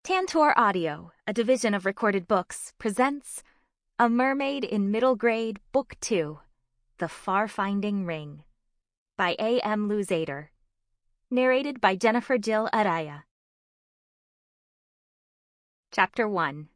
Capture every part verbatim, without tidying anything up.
Tantor Audio, a division of Recorded Books, presents A Mermaid in Middle Grade, Book two, The Far-Finding Ring, by A M Luzader. Narrated by Jennifer Jill Araya. Chapter one.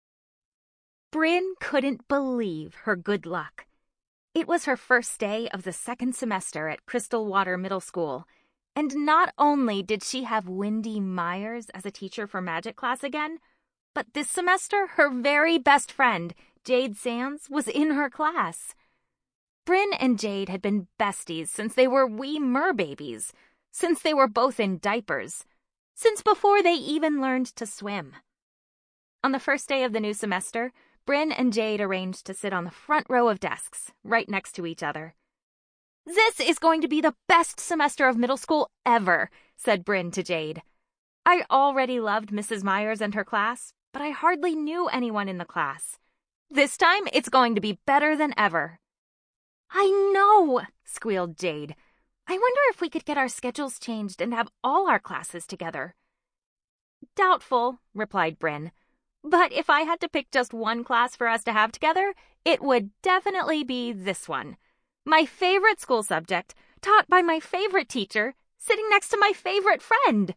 Bryn couldn't believe her good luck. It was her first day of the second semester at Crystal Water Middle School, and not only did she have Wendy Myers as a teacher for magic class again, but this semester her very best friend, Jade Sands, was in her class. Bryn and Jade had been besties since they were wee merbabies, since they were both in diapers, since before they even learned to swim. On the first day of the new semester, Bryn and Jade arranged to sit on the front row of desks, right next to each other. "This is going to be the best semester of middle school ever," said Bryn to Jade. "I already loved Missus Myers and her class, but I hardly knew anyone in the class. This time, it's going to be better than ever." "I know," squealed Jade. "I wonder if we could get our schedules changed and have all our classes together." "Doubtful," replied Bryn. "But if I had to pick just one class for us to have together, it would definitely be this one. My favorite school subject, taught by my favorite teacher, sitting next to my favorite friend."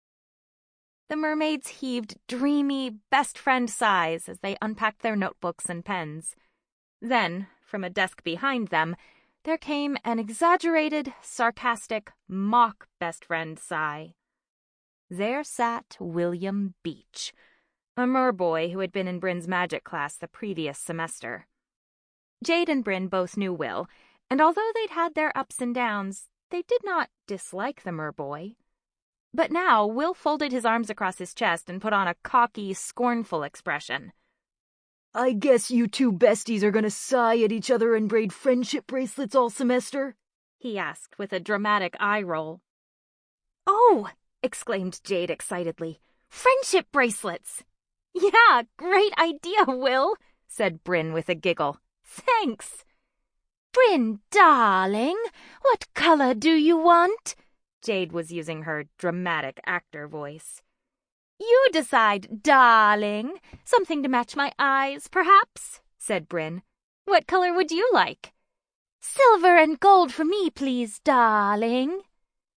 The mermaids heaved dreamy, best friend sighs as they unpacked their notebooks and pens. Then, from a desk behind them, there came an exaggerated, sarcastic, mock best friend sigh. There sat William Beach, a merboy who had been in Bryn's magic class the previous semester. Jade and Bryn both knew Will, and although they'd had their ups and downs, they did not dislike the merboy. But now Will folded his arms across his chest and put on a cocky, scornful expression. "I guess you two besties are gonna sigh at each other and braid friendship bracelets all semester?" he asked with a dramatic eye roll. "Oh!" exclaimed Jade excitedly. "Friendship bracelets!" "Yeah, great idea, Will," said Bryn with a giggle. "Thanks." "Bryn, darling, what color do you want?" Jade was using her dramatic actor voice. "You decide, darling. Something to match my eyes, perhaps," said Bryn. "What color would you like?" "Silver and gold for me, please, darling."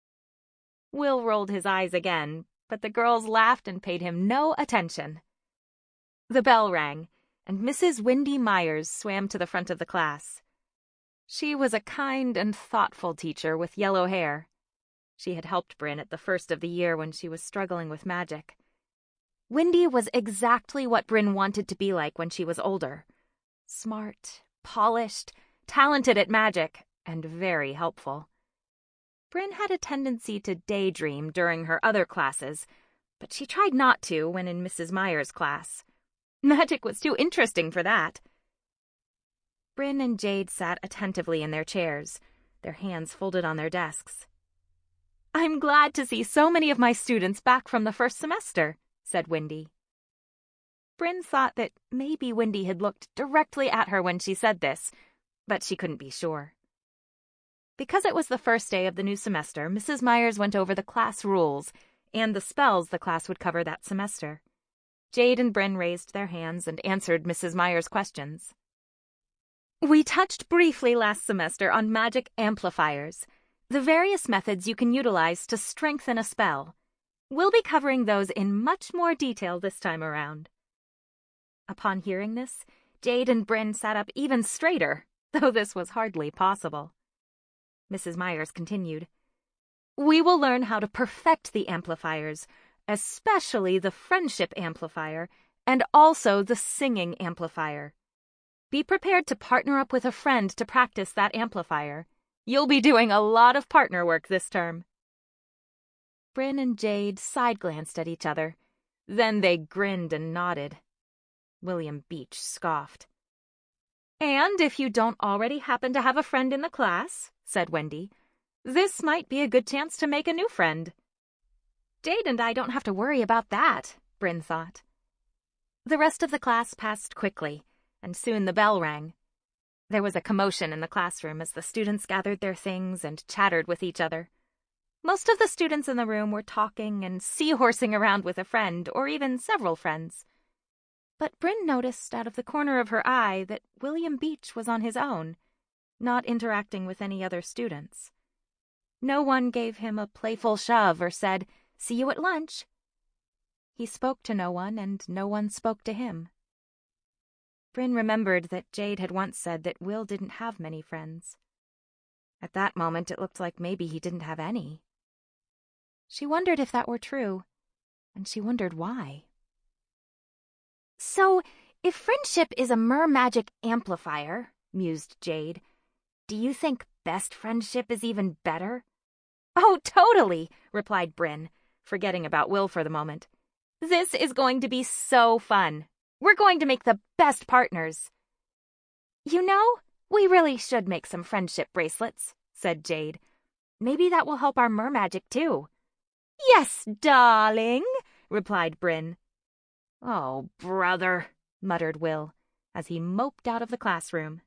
Will rolled his eyes again, but the girls laughed and paid him no attention. The bell rang, and Missus Wendy Myers swam to the front of the class. She was a kind and thoughtful teacher with yellow hair. She had helped Bryn at the first of the year when she was struggling with magic. Wendy was exactly what Bryn wanted to be like when she was older. Smart, polished, talented at magic, and very helpful. Bryn had a tendency to daydream during her other classes, but she tried not to when in Missus Myers' class. Magic was too interesting for that. Bryn and Jade sat attentively in their chairs, their hands folded on their desks. "I'm glad to see so many of my students back from the first semester," said Wendy. Bryn thought that maybe Wendy had looked directly at her when she said this, but she couldn't be sure. Because it was the first day of the new semester, Missus Myers went over the class rules and the spells the class would cover that semester. Jade and Bryn raised their hands and answered Missus Myers' questions. "We touched briefly last semester on magic amplifiers, the various methods you can utilize to strengthen a spell. We'll be covering those in much more detail this time around." Upon hearing this, Jade and Bryn sat up even straighter, though this was hardly possible. Missus Myers continued, "We will learn how to perfect the amplifiers, especially the friendship amplifier and also the singing amplifier. Be prepared to partner up with a friend to practice that amplifier. You'll be doing a lot of partner work this term." Bryn and Jade side-glanced at each other. Then they grinned and nodded. William Beach scoffed. "And if you don't already happen to have a friend in the class," said Wendy, "this might be a good chance to make a new friend." "Jade and I don't have to worry about that," Bryn thought. The rest of the class passed quickly, and soon the bell rang. There was a commotion in the classroom as the students gathered their things and chattered with each other. Most of the students in the room were talking and seahorsing around with a friend, or even several friends. But Bryn noticed out of the corner of her eye that William Beach was on his own, not interacting with any other students. No one gave him a playful shove or said, "See you at lunch." He spoke to no one, and no one spoke to him. Bryn remembered that Jade had once said that Will didn't have many friends. At that moment, it looked like maybe he didn't have any. She wondered if that were true, and she wondered why. "So, if friendship is a mer-magic amplifier," mused Jade, "do you think best friendship is even better?" "Oh, totally," replied Bryn, forgetting about Will for the moment. "This is going to be so fun. We're going to make the best partners." "You know, we really should make some friendship bracelets," said Jade. "Maybe that will help our mer-magic too." "Yes, darling," replied Bryn. "Oh, brother," muttered Will, as he moped out of the classroom.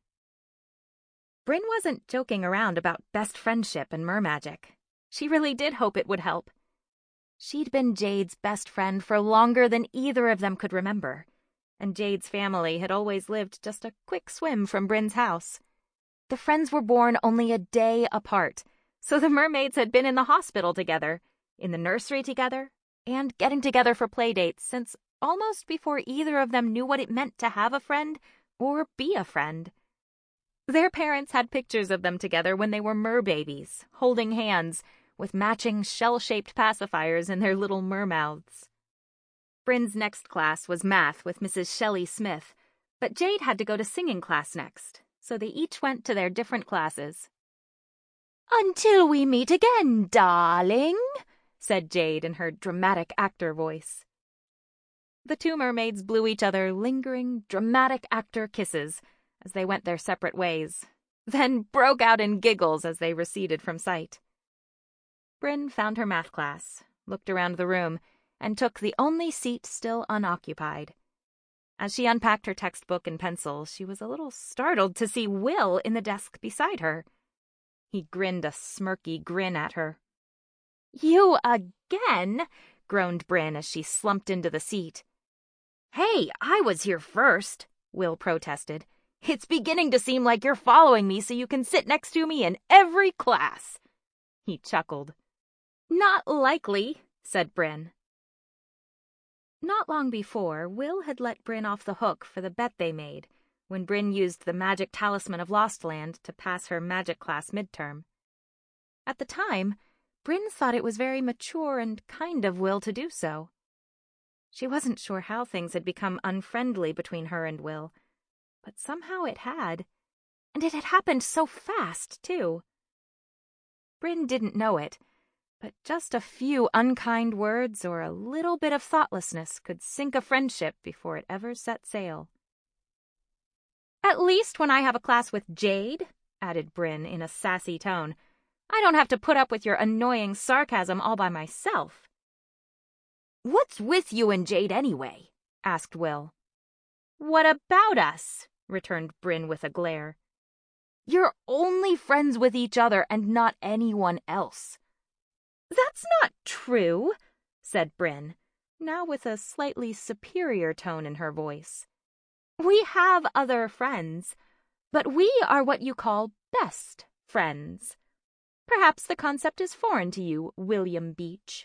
Bryn wasn't joking around about best friendship and mer-magic. She really did hope it would help. She'd been Jade's best friend for longer than either of them could remember, and Jade's family had always lived just a quick swim from Bryn's house. The friends were born only a day apart, so the mermaids had been in the hospital together, in the nursery together, and getting together for playdates since almost before either of them knew what it meant to have a friend or be a friend. Their parents had pictures of them together when they were mer-babies, holding hands, with matching shell-shaped pacifiers in their little mer-mouths. Bryn's next class was math with Missus Shelley Smith, but Jade had to go to singing class next, so they each went to their different classes. "Until we meet again, darling," said Jade in her dramatic actor voice. The two mermaids blew each other lingering, dramatic actor kisses as they went their separate ways, then broke out in giggles as they receded from sight. Bryn found her math class, looked around the room, and took the only seat still unoccupied. As she unpacked her textbook and pencil, she was a little startled to see Will in the desk beside her. He grinned a smirky grin at her. "You again?" groaned Bryn as she slumped into the seat. "Hey, I was here first," Will protested. "It's beginning to seem like you're following me so you can sit next to me in every class." He chuckled. "Not likely," said Bryn. Not long before, Will had let Bryn off the hook for the bet they made when Bryn used the magic talisman of Lostland to pass her magic class midterm. At the time, Bryn thought it was very mature and kind of Will to do so. She wasn't sure how things had become unfriendly between her and Will, but somehow it had, and it had happened so fast, too. Bryn didn't know it, but just a few unkind words or a little bit of thoughtlessness could sink a friendship before it ever set sail. "At least when I have a class with Jade," added Bryn in a sassy tone, "I don't have to put up with your annoying sarcasm all by myself." "What's with you and Jade anyway?" asked Will. "What about us?" returned Bryn with a glare. "You're only friends with each other and not anyone else." "That's not true," said Bryn, now with a slightly superior tone in her voice. "We have other friends, but we are what you call best friends. Perhaps the concept is foreign to you, William Beach."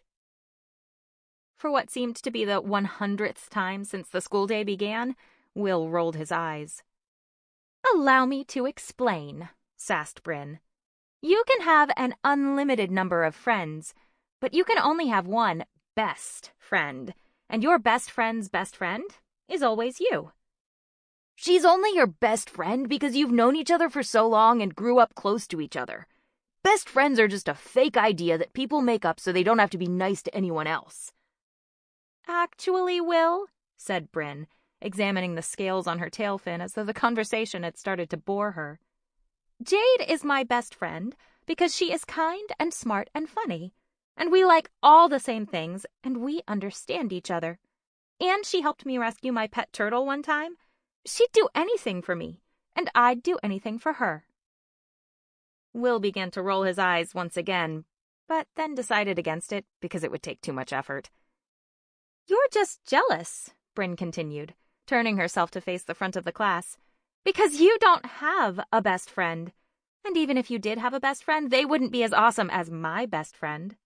For what seemed to be the one hundredth time since the school day began, Will rolled his eyes. "Allow me to explain," sassed Bryn. "You can have an unlimited number of friends, but you can only have one best friend, and your best friend's best friend is always you." "She's only your best friend because you've known each other for so long and grew up close to each other. Best friends are just a fake idea that people make up so they don't have to be nice to anyone else." "Actually, Will," said Bryn, examining the scales on her tail fin as though the conversation had started to bore her, "Jade is my best friend because she is kind and smart and funny, and we like all the same things, and we understand each other. And she helped me rescue my pet turtle one time. She'd do anything for me, and I'd do anything for her." Will began to roll his eyes once again, but then decided against it because it would take too much effort. "You're just jealous," Bryn continued, turning herself to face the front of the class, "because you don't have a best friend. And even if you did have a best friend, they wouldn't be as awesome as my best friend."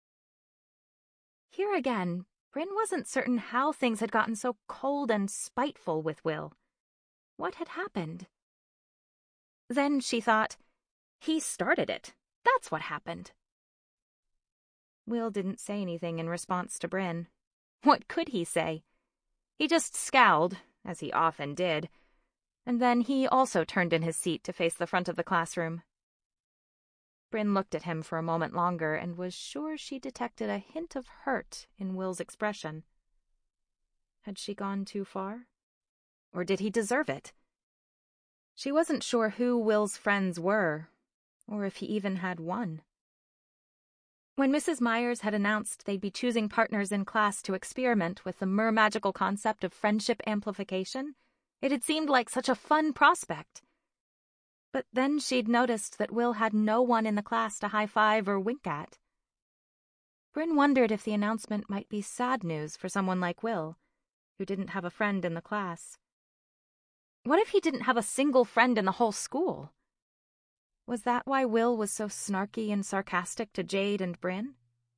Here again, Bryn wasn't certain how things had gotten so cold and spiteful with Will. What had happened? Then she thought, he started it. That's what happened. Will didn't say anything in response to Bryn. What could he say? He just scowled, as he often did, and then he also turned in his seat to face the front of the classroom. Bryn looked at him for a moment longer and was sure she detected a hint of hurt in Will's expression. Had she gone too far? Or did he deserve it? She wasn't sure who Will's friends were, or if he even had one. When Missus Myers had announced they'd be choosing partners in class to experiment with the mer-magical concept of friendship amplification, it had seemed like such a fun prospect. But then she'd noticed that Will had no one in the class to high-five or wink at. Bryn wondered if the announcement might be sad news for someone like Will, who didn't have a friend in the class. What if he didn't have a single friend in the whole school? Was that why Will was so snarky and sarcastic to Jade and Bryn?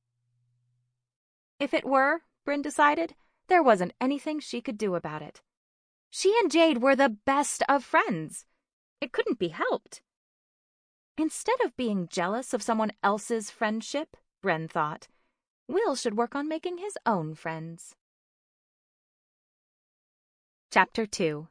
If it were, Bryn decided, there wasn't anything she could do about it. She and Jade were the best of friends. It couldn't be helped. Instead of being jealous of someone else's friendship, Bryn thought, Will should work on making his own friends. Chapter two.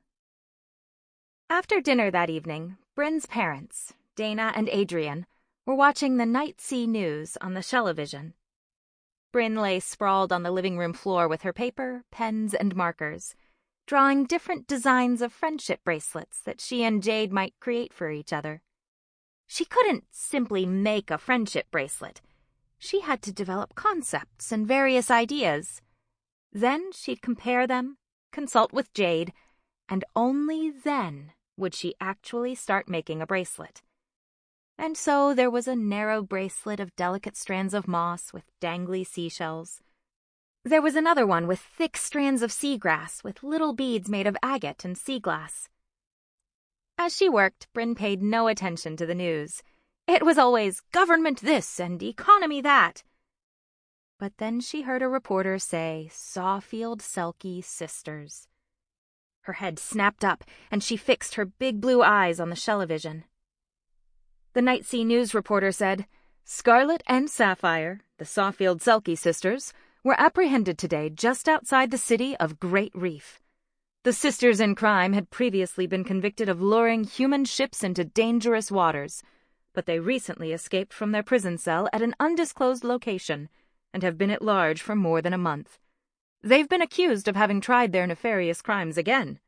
After dinner that evening, Bryn's parents, Dana and Adrian, were watching the Night Sea News on the Shellevision. Bryn lay sprawled on the living room floor with her paper, pens, and markers, drawing different designs of friendship bracelets that she and Jade might create for each other. She couldn't simply make a friendship bracelet. She had to develop concepts and various ideas. Then she'd compare them, consult with Jade, and only then would she actually start making a bracelet. And so there was a narrow bracelet of delicate strands of moss with dangly seashells. There was another one with thick strands of seagrass with little beads made of agate and sea glass. As she worked, Bryn paid no attention to the news. It was always government this and economy that. But then she heard a reporter say Sawfield Selkie Sisters. Her head snapped up, and she fixed her big blue eyes on the Shellevision. The Night Sea News reporter said, Scarlet and Sapphire, the Sawfield Selkie sisters, were apprehended today just outside the city of Great Reef. The sisters in crime had previously been convicted of luring human ships into dangerous waters, but they recently escaped from their prison cell at an undisclosed location and have been at large for more than a month. They've been accused of having tried their nefarious crimes again.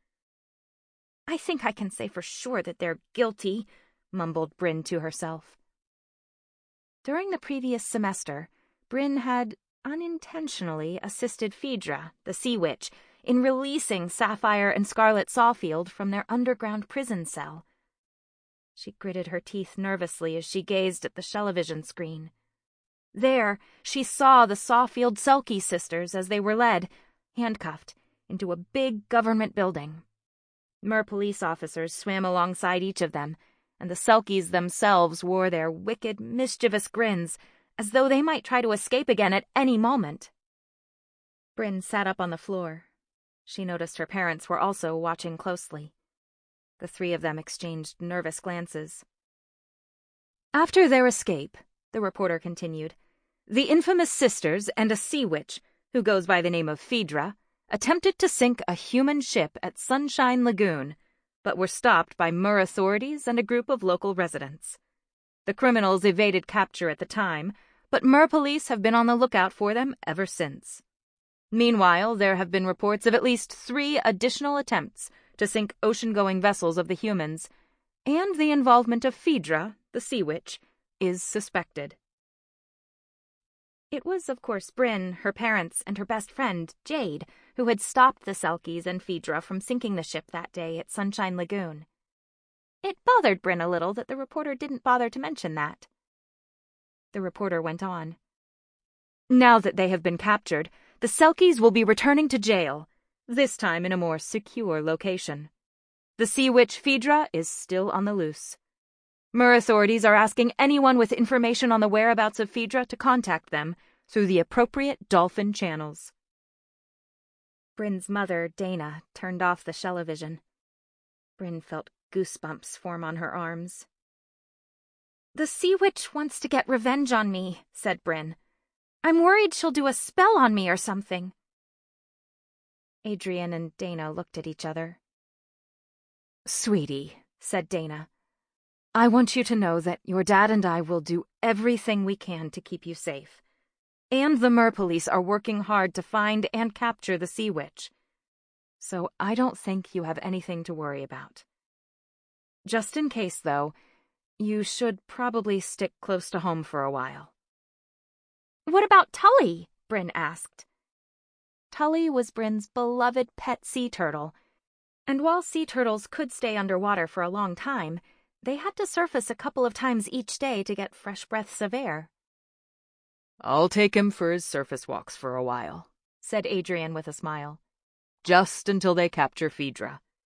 I think I can say for sure that they're guilty, mumbled Bryn to herself. During the previous semester, Bryn had unintentionally assisted Phaedra, the Sea Witch, in releasing Sapphire and Scarlet Sawfield from their underground prison cell. She gritted her teeth nervously as she gazed at the Shellevision screen. There, she saw the Sawfield Selkie sisters as they were led, handcuffed, into a big government building. Mer police officers swam alongside each of them, and the Selkies themselves wore their wicked, mischievous grins, as though they might try to escape again at any moment. Bryn sat up on the floor. She noticed her parents were also watching closely. The three of them exchanged nervous glances. After their escape, the reporter continued, the infamous sisters and a sea witch, who goes by the name of Phaedra, attempted to sink a human ship at Sunshine Lagoon, but were stopped by Mer authorities and a group of local residents. The criminals evaded capture at the time, but Mer police have been on the lookout for them ever since. Meanwhile, there have been reports of at least three additional attempts to sink ocean-going vessels of the humans, and the involvement of Phaedra, the sea witch, is suspected. It was, of course, Bryn, her parents, and her best friend, Jade, who had stopped the Selkies and Phaedra from sinking the ship that day at Sunshine Lagoon. It bothered Bryn a little that the reporter didn't bother to mention that. The reporter went on. Now that they have been captured, the Selkies will be returning to jail, this time in a more secure location. The sea witch Phaedra is still on the loose. Mer authorities are asking anyone with information on the whereabouts of Phaedra to contact them through the appropriate dolphin channels. Bryn's mother, Dana, turned off the Shellovision. Bryn felt goosebumps form on her arms. The sea witch wants to get revenge on me, said Bryn. I'm worried she'll do a spell on me or something. Adrian and Dana looked at each other. Sweetie, said Dana, I want you to know that your dad and I will do everything we can to keep you safe. And the Mer police are working hard to find and capture the sea witch. So I don't think you have anything to worry about. Just in case, though, you should probably stick close to home for a while. What about Tully? Bryn asked. Tully was Bryn's beloved pet sea turtle, and while sea turtles could stay underwater for a long time, they had to surface a couple of times each day to get fresh breaths of air. I'll take him for his surface walks for a while, said Adrian with a smile. Just until they capture Phaedra.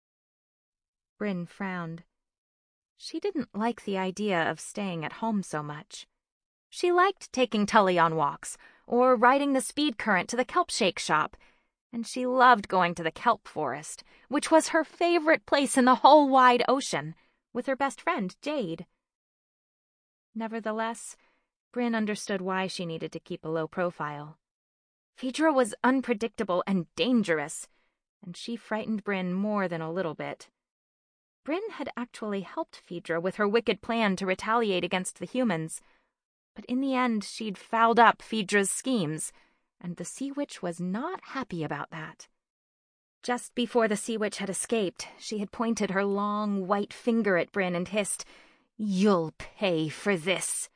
Bryn frowned. She didn't like the idea of staying at home so much. She liked taking Tully on walks, or riding the speed current to the kelp shake shop, and she loved going to the kelp forest, which was her favorite place in the whole wide ocean, with her best friend, Jade. Nevertheless, Bryn understood why she needed to keep a low profile. Phaedra was unpredictable and dangerous, and she frightened Bryn more than a little bit. Bryn had actually helped Phaedra with her wicked plan to retaliate against the humans, but in the end she'd fouled up Phaedra's schemes, and the Sea Witch was not happy about that. Just before the Sea Witch had escaped, she had pointed her long white finger at Bryn and hissed, "You'll pay for this."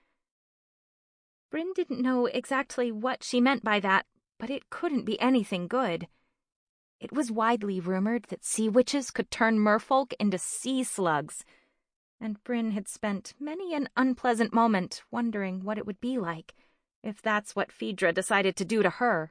Bryn didn't know exactly what she meant by that, but it couldn't be anything good. It was widely rumored that sea witches could turn merfolk into sea slugs, and Bryn had spent many an unpleasant moment wondering what it would be like if that's what Phaedra decided to do to her.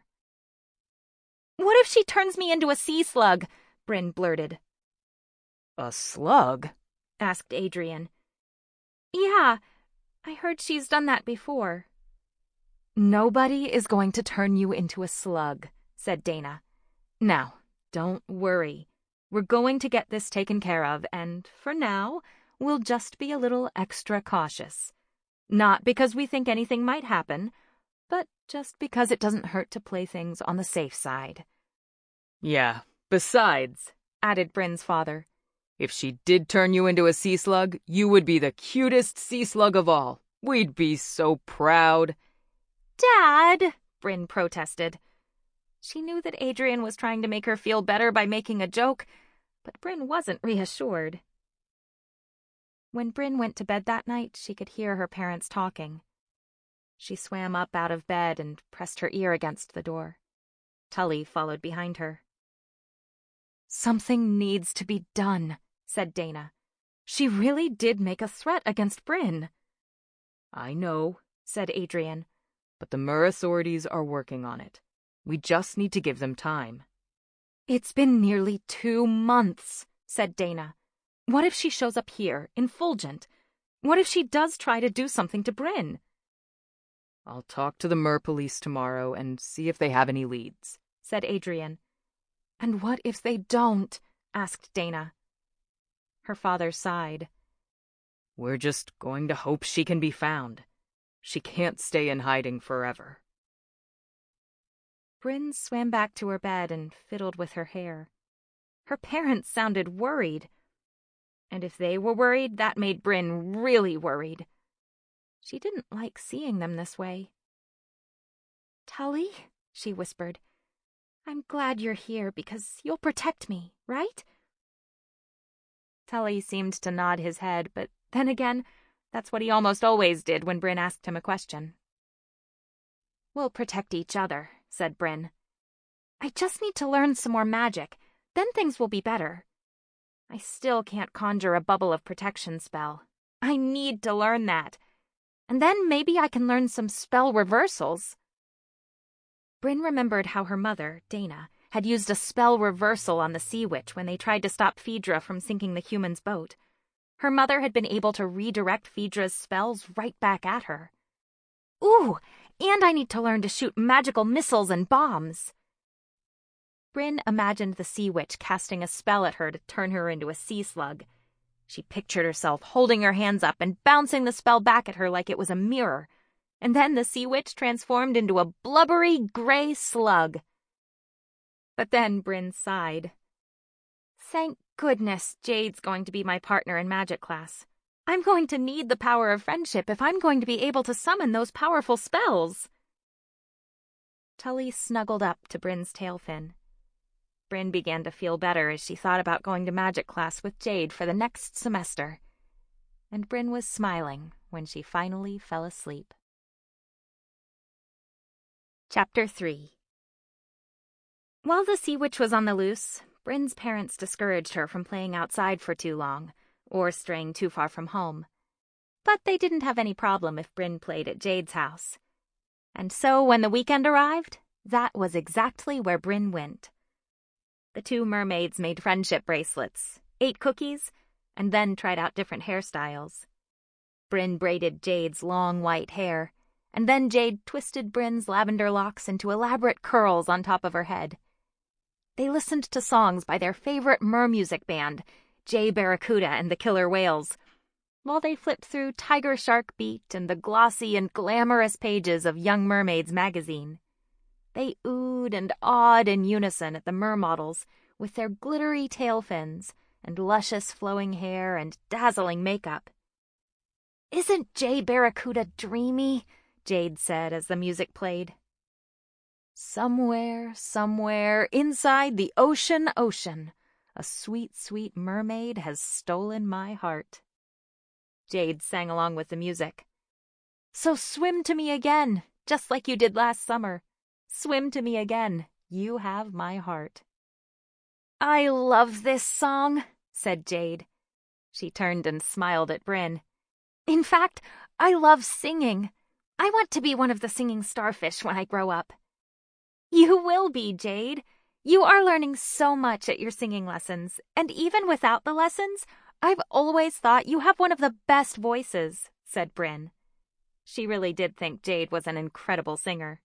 "What if she turns me into a sea slug?" Bryn blurted. "A slug?" asked Adrian. "Yeah, I heard she's done that before." "Nobody is going to turn you into a slug," said Dana. "Now, don't worry. We're going to get this taken care of, and for now, we'll just be a little extra cautious. Not because we think anything might happen, but just because it doesn't hurt to play things on the safe side." "Yeah, besides," added Bryn's father, "if she did turn you into a sea slug, you would be the cutest sea slug of all. We'd be so proud." "Dad!" Bryn protested. She knew that Adrian was trying to make her feel better by making a joke, but Bryn wasn't reassured. When Bryn went to bed that night, she could hear her parents talking. She swam up out of bed and pressed her ear against the door. Tully followed behind her. "Something needs to be done," said Dana. "She really did make a threat against Bryn." "I know," said Adrian, "but the Mer authorities are working on it. We just need to give them time." "It's been nearly two months," said Dana. "What if she shows up here, in Fulgent? What if she does try to do something to Bryn?" "I'll talk to the Mer police tomorrow and see if they have any leads," said Adrian. "And what if they don't?" asked Dana. Her father sighed. "We're just going to hope she can be found. She can't stay in hiding forever." Bryn swam back to her bed and fiddled with her hair. Her parents sounded worried. And if they were worried, that made Bryn really worried. She didn't like seeing them this way. "Tully," she whispered, "I'm glad you're here because you'll protect me, right?" Tully seemed to nod his head, but then again, that's what he almost always did when Bryn asked him a question. "We'll protect each other," said Bryn. "I just need to learn some more magic, then things will be better. I still can't conjure a bubble of protection spell. I need to learn that. And then maybe I can learn some spell reversals. Bryn remembered how her mother, Dana, had used a spell reversal on the Sea Witch when they tried to stop Phaedra from sinking the humans' boat. Her mother had been able to redirect Phaedra's spells right back at her. Ooh, and I need to learn to shoot magical missiles and bombs. Bryn imagined the Sea Witch casting a spell at her to turn her into a sea slug. She pictured herself holding her hands up and bouncing the spell back at her like it was a mirror, and then the Sea Witch transformed into a blubbery gray slug. But then Bryn sighed. Thank goodness Jade's going to be my partner in magic class. I'm going to need the power of friendship if I'm going to be able to summon those powerful spells. Tully snuggled up to Bryn's tail fin. Bryn began to feel better as she thought about going to magic class with Jade for the next semester. And Bryn was smiling when she finally fell asleep. Chapter three. While the Sea Witch was on the loose, Bryn's parents discouraged her from playing outside for too long, or straying too far from home. But they didn't have any problem if Bryn played at Jade's house. And so when the weekend arrived, that was exactly where Bryn went. The two mermaids made friendship bracelets, ate cookies, and then tried out different hairstyles. Bryn braided Jade's long white hair, and then Jade twisted Bryn's lavender locks into elaborate curls on top of her head. They listened to songs by their favorite mermusic band, Jay Barracuda and the Killer Whales, while they flipped through Tiger Shark Beat and the glossy and glamorous pages of Young Mermaids magazine. They oohed and awed in unison at the mermodels with their glittery tail fins and luscious flowing hair and dazzling makeup. "Isn't Jay Barracuda dreamy?" Jade said as the music played. Somewhere, somewhere, inside the ocean ocean, a sweet, sweet mermaid has stolen my heart. Jade sang along with the music. So swim to me again, just like you did last summer. Swim to me again, you have my heart. I love this song, said Jade. She turned and smiled at Bryn. In fact, I love singing. I want to be one of the singing starfish when I grow up. You will be, Jade. You are learning so much at your singing lessons, and even without the lessons, I've always thought you have one of the best voices, said Bryn. She really did think Jade was an incredible singer.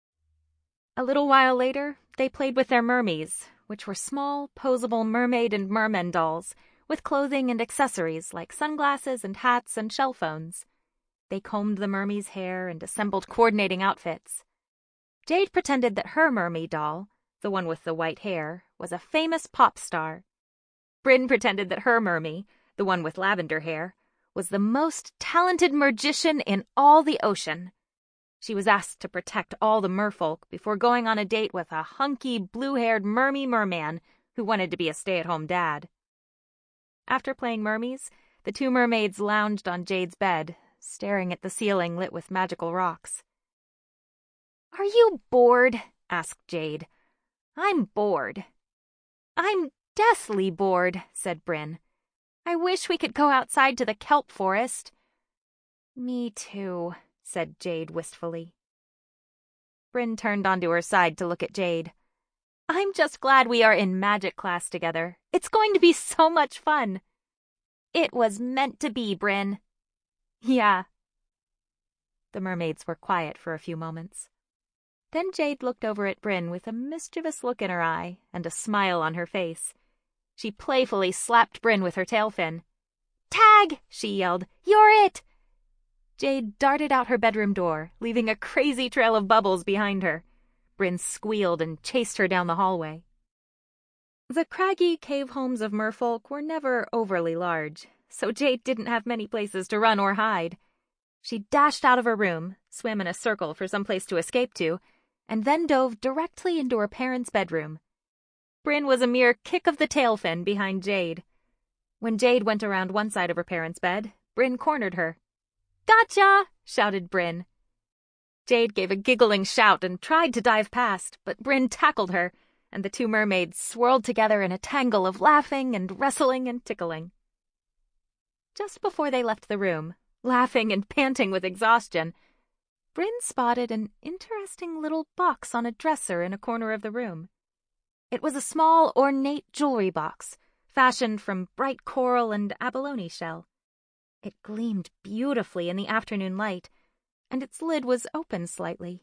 A little while later, they played with their mermies, which were small, posable mermaid and merman dolls, with clothing and accessories like sunglasses and hats and shell phones. They combed the mermie's hair and assembled coordinating outfits. Jade pretended that her mermaid doll, the one with the white hair, was a famous pop star. Bryn pretended that her mermie, the one with lavender hair, was the most talented magician in all the ocean. She was asked to protect all the merfolk before going on a date with a hunky, blue-haired mermie merman who wanted to be a stay-at-home dad. After playing mermies, the two mermaids lounged on Jade's bed, staring at the ceiling lit with magical rocks. Are you bored? asked Jade. I'm bored. I'm deathly bored, said Bryn. I wish we could go outside to the kelp forest. Me too, said Jade wistfully. Bryn turned onto her side to look at Jade. I'm just glad we are in magic class together. It's going to be so much fun. It was meant to be, Bryn. Yeah. The mermaids were quiet for a few moments. Then Jade looked over at Bryn with a mischievous look in her eye and a smile on her face. She playfully slapped Bryn with her tail fin. Tag! She yelled. You're it! Jade darted out her bedroom door, leaving a crazy trail of bubbles behind her. Bryn squealed and chased her down the hallway. The craggy cave homes of merfolk were never overly large, so Jade didn't have many places to run or hide. She dashed out of her room, swam in a circle for some place to escape to, and then dove directly into her parents' bedroom. Bryn was a mere kick of the tail fin behind Jade. When Jade went around one side of her parents' bed, Bryn cornered her. Gotcha! Shouted Bryn. Jade gave a giggling shout and tried to dive past, but Bryn tackled her, and the two mermaids swirled together in a tangle of laughing and wrestling and tickling. Just before they left the room, Laughing and panting with exhaustion, Bryn spotted an interesting little box on a dresser in a corner of the room. It was a small, ornate jewelry box, fashioned from bright coral and abalone shell. It gleamed beautifully in the afternoon light, and its lid was open slightly.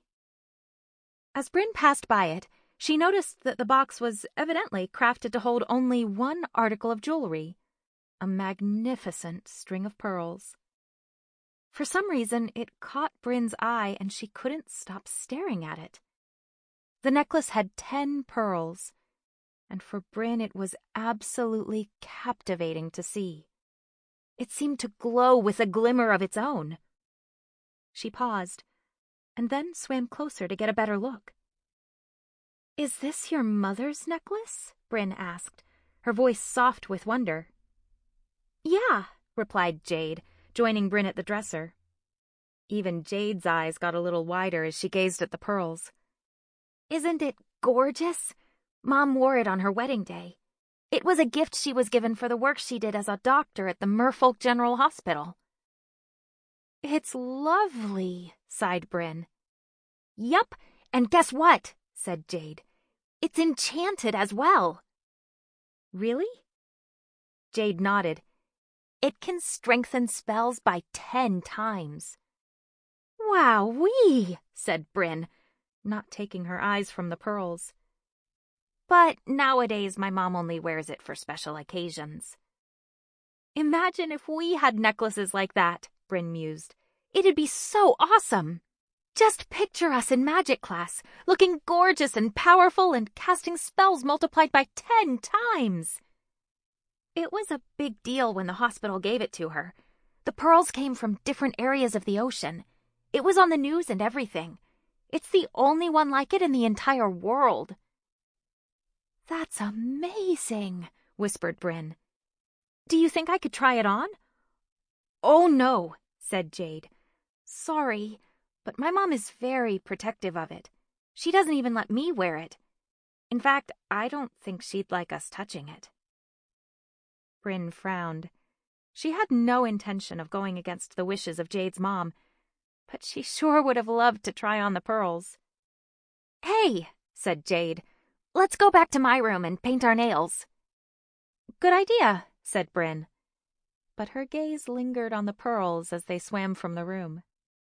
As Bryn passed by it, she noticed that the box was evidently crafted to hold only one article of jewelry, a magnificent string of pearls. For some reason, it caught Bryn's eye, and she couldn't stop staring at it. The necklace had ten pearls, and for Bryn it was absolutely captivating to see. It seemed to glow with a glimmer of its own. She paused, and then swam closer to get a better look. "Is this your mother's necklace?" Bryn asked, her voice soft with wonder. "Yeah," replied Jade, joining Bryn at the dresser. Even Jade's eyes got a little wider as she gazed at the pearls. "Isn't it gorgeous? Mom wore it on her wedding day. It was a gift she was given for the work she did as a doctor at the Merfolk General Hospital." "It's lovely," sighed Bryn. "Yup, and guess what?" said Jade. "It's enchanted as well." "Really?" Jade nodded. "It can strengthen spells by ten times. "Wow-wee," said Bryn, not taking her eyes from the pearls. "But nowadays my mom only wears it for special occasions." "Imagine if we had necklaces like that," Bryn mused. "It'd be so awesome. Just picture us in magic class, looking gorgeous and powerful and casting spells multiplied by ten times." It was a big deal when the hospital gave it to her. The pearls came from different areas of the ocean. It was on the news and everything. It's the only one like it in the entire world. "That's amazing," whispered Bryn. "Do you think I could try it on?" "Oh, no," said Jade. "Sorry, but my mom is very protective of it. She doesn't even let me wear it. In fact, I don't think she'd like us touching it." Bryn frowned. She had no intention of going against the wishes of Jade's mom, but she sure would have loved to try on the pearls. "Hey," said Jade, "let's go back to my room and paint our nails." "Good idea," said Bryn. But her gaze lingered on the pearls as they swam from the room.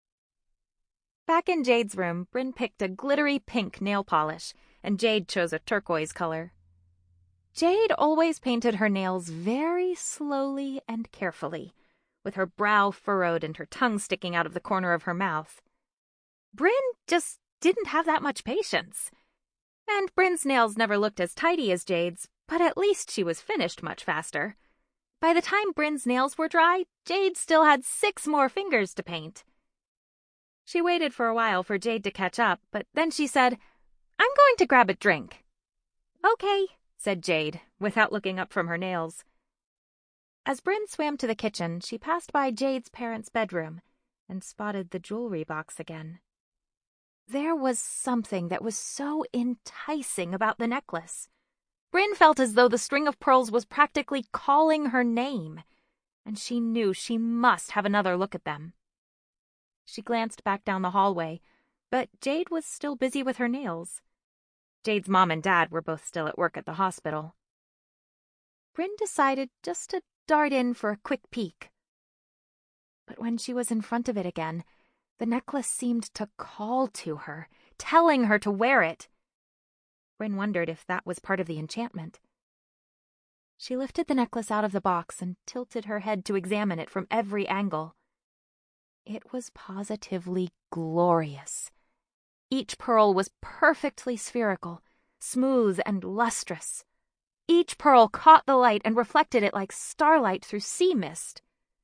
Back in Jade's room, Bryn picked a glittery pink nail polish, and Jade chose a turquoise color. Jade always painted her nails very slowly and carefully, with her brow furrowed and her tongue sticking out of the corner of her mouth. Bryn just didn't have that much patience. And Bryn's nails never looked as tidy as Jade's, but at least she was finished much faster. By the time Bryn's nails were dry, Jade still had six more fingers to paint. She waited for a while for Jade to catch up, but then she said, "I'm going to grab a drink." "Okay," said Jade, without looking up from her nails. As Bryn swam to the kitchen, she passed by Jade's parents' bedroom and spotted the jewelry box again. There was something that was so enticing about the necklace. Bryn felt as though the string of pearls was practically calling her name, and she knew she must have another look at them. She glanced back down the hallway, but Jade was still busy with her nails. Jade's mom and dad were both still at work at the hospital. Bryn decided just to dart in for a quick peek. But when she was in front of it again, the necklace seemed to call to her, telling her to wear it. Bryn wondered if that was part of the enchantment. She lifted the necklace out of the box and tilted her head to examine it from every angle. It was positively glorious. Each pearl was perfectly spherical, smooth and lustrous. Each pearl caught the light and reflected it like starlight through sea mist.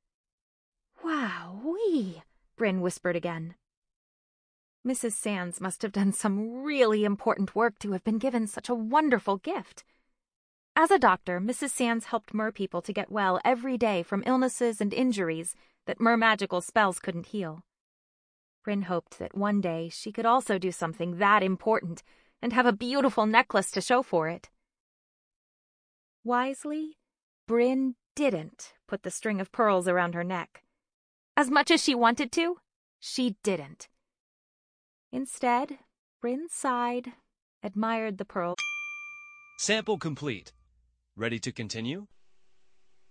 "Wow-wee," Bryn whispered again. Missus Sands must have done some really important work to have been given such a wonderful gift. As a doctor, Missus Sands helped mer people to get well every day from illnesses and injuries that mer-magical spells couldn't heal. Bryn hoped that one day she could also do something that important and have a beautiful necklace to show for it. Wisely, Bryn didn't put the string of pearls around her neck. As much as she wanted to, she didn't. Instead, Bryn sighed, admired the pearl. Sample complete. Ready to continue?